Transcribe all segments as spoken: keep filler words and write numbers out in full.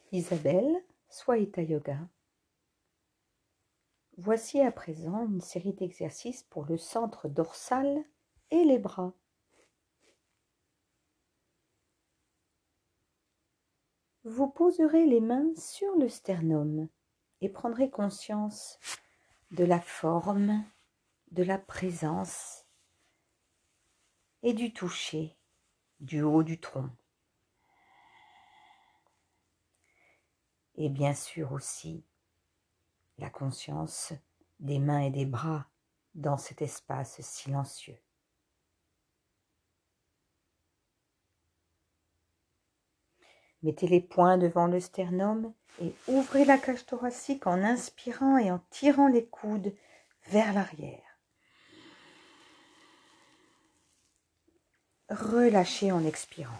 Isabelle, Swaita Yoga. Voici à présent une série d'exercices pour le centre dorsal et les bras. Vous poserez les mains sur le sternum et prendrez conscience de la forme, de la présence et du toucher du haut du tronc. Et bien sûr aussi la conscience des mains et des bras dans cet espace silencieux. Mettez les poings devant le sternum et ouvrez la cage thoracique en inspirant et en tirant les coudes vers l'arrière. Relâchez en expirant.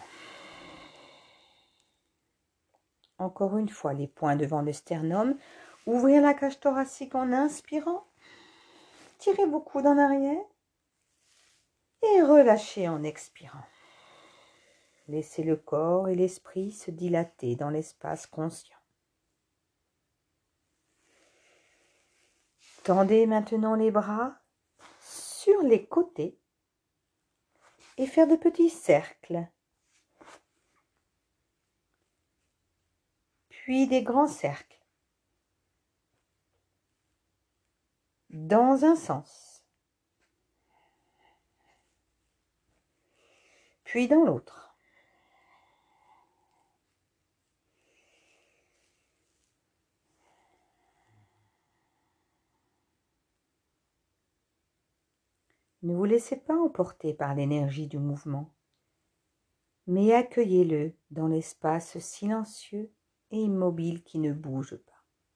Encore une fois, les poings devant le sternum. Ouvrez la cage thoracique en inspirant. Tirez vos coudes en arrière. Et relâchez en expirant. Laissez le corps et l'esprit se dilater dans l'espace conscient. Tendez maintenant les bras sur les côtés et faire de petits cercles. Puis des grands cercles. Dans un sens. Puis dans l'autre. Ne vous laissez pas emporter par l'énergie du mouvement, mais accueillez-le dans l'espace silencieux et immobile qui ne bouge pas.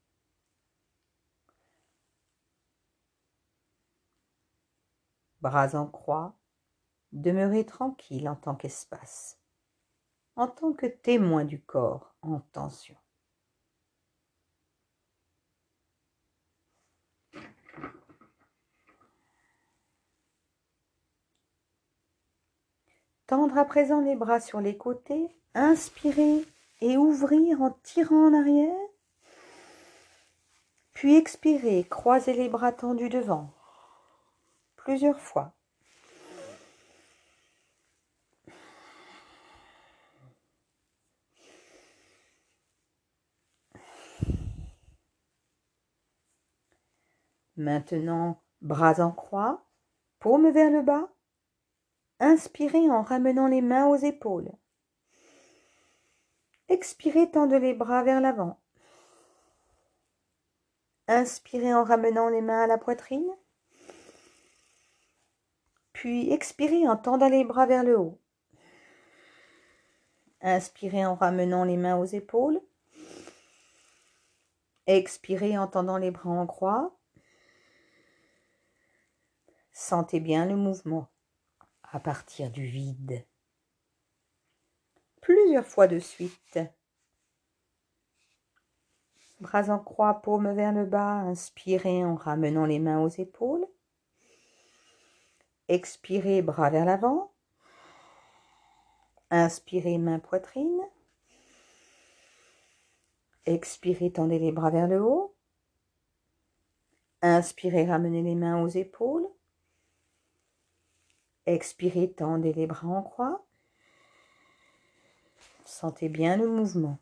Bras en croix, demeurez tranquille en tant qu'espace, en tant que témoin du corps en tension. Tendre à présent les bras sur les côtés, inspirez et ouvrir en tirant en arrière, puis expirez, croisez les bras tendus devant, plusieurs fois. Maintenant, bras en croix, paume vers le bas. Inspirez en ramenant les mains aux épaules. Expirez, tendez les bras vers l'avant. Inspirez en ramenant les mains à la poitrine. Puis expirez en tendant les bras vers le haut. Inspirez en ramenant les mains aux épaules. Expirez en tendant les bras en croix. Sentez bien le mouvement à partir du vide. Plusieurs fois de suite. Bras en croix, paume vers le bas. Inspirez en ramenant les mains aux épaules. Expirez, bras vers l'avant. Inspirez, main poitrine. Expirez, tendez les bras vers le haut. Inspirez, ramenez les mains aux épaules. Expirez, tendez les bras en croix. Sentez bien le mouvement.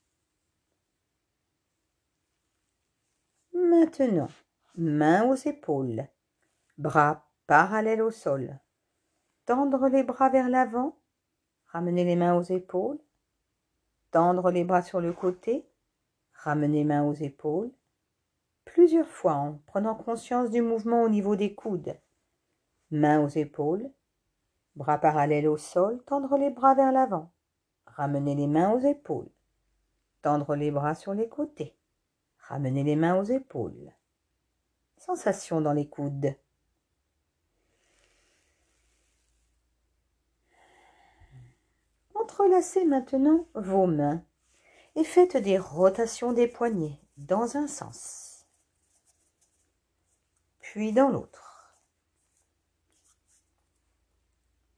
Maintenant, mains aux épaules, bras parallèles au sol. Tendre les bras vers l'avant, ramenez les mains aux épaules. Tendre les bras sur le côté, ramenez les mains aux épaules. Plusieurs fois en prenant conscience du mouvement au niveau des coudes. Mains aux épaules, bras parallèles au sol, tendre les bras vers l'avant. Ramenez les mains aux épaules. Tendre les bras sur les côtés. Ramenez les mains aux épaules. Sensation dans les coudes. Entrelacez maintenant vos mains et faites des rotations des poignets dans un sens, puis dans l'autre.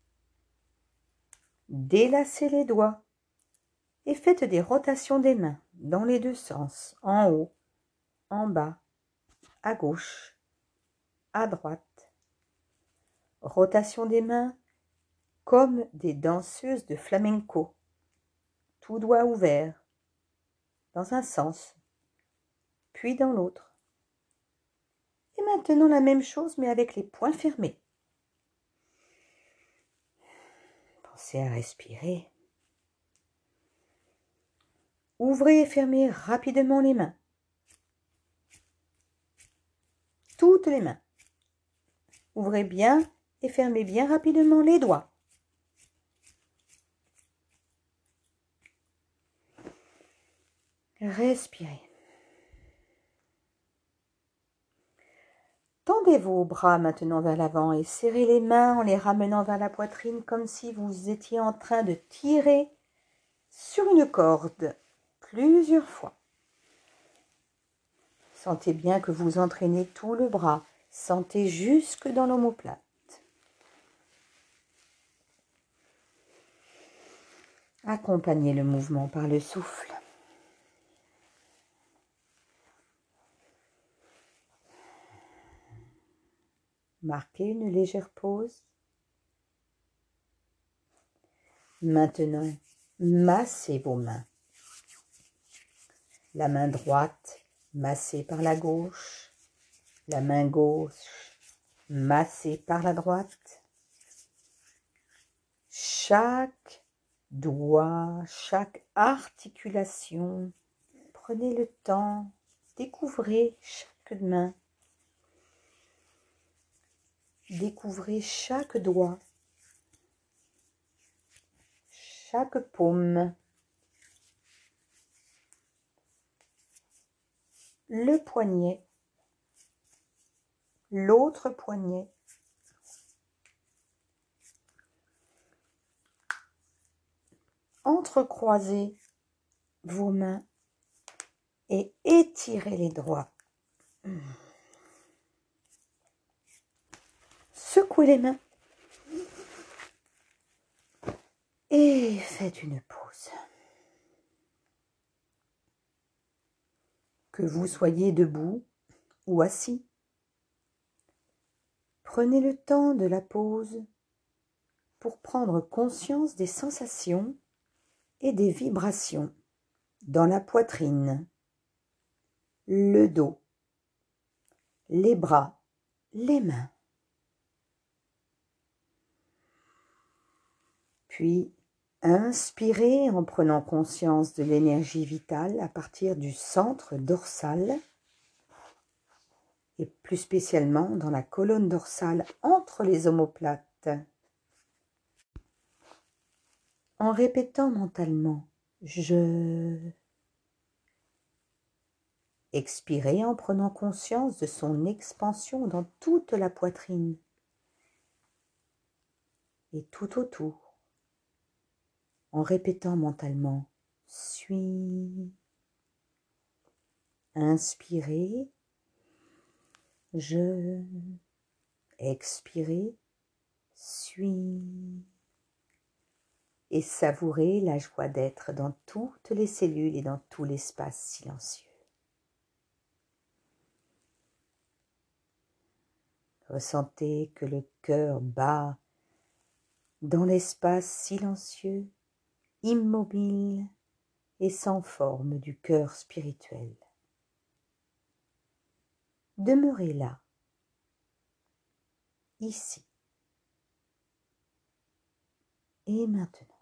Délacez les doigts et faites des rotations des mains dans les deux sens, en haut, en bas, à gauche, à droite. Rotation des mains comme des danseuses de flamenco, tout doigt ouvert, dans un sens, puis dans l'autre. Et maintenant la même chose mais avec les poings fermés. Pensez à respirer. Ouvrez et fermez rapidement les mains. Toutes les mains. Ouvrez bien et fermez bien rapidement les doigts. Respirez. Tendez vos bras maintenant vers l'avant et serrez les mains en les ramenant vers la poitrine comme si vous étiez en train de tirer sur une corde plusieurs fois. Sentez bien que vous entraînez tout le bras. Sentez jusque dans l'omoplate. Accompagnez le mouvement par le souffle. Marquez une légère pause. Maintenant, massez vos mains. La main droite massée par la gauche. La main gauche massée par la droite. Chaque doigt, chaque articulation, prenez le temps, découvrez chaque main. Découvrez chaque doigt, chaque paume, le poignet, l'autre poignet, entrecroisez vos mains et étirez les doigts. Secouez les mains et faites une pause. Que vous soyez debout ou assis, prenez le temps de la pause pour prendre conscience des sensations et des vibrations dans la poitrine, le dos, les bras, les mains. Puis, inspirez en prenant conscience de l'énergie vitale à partir du centre dorsal et plus spécialement dans la colonne dorsale entre les omoplates. En répétant mentalement « je ». Expirez en prenant conscience de son expansion dans toute la poitrine et tout autour. En répétant mentalement « suis ». Inspirez, je, expirez, suis. Et savourez la joie d'être dans toutes les cellules et dans tout l'espace silencieux. Ressentez que le cœur bat dans l'espace silencieux, immobile et sans forme du cœur spirituel. Demeurez là, ici et maintenant.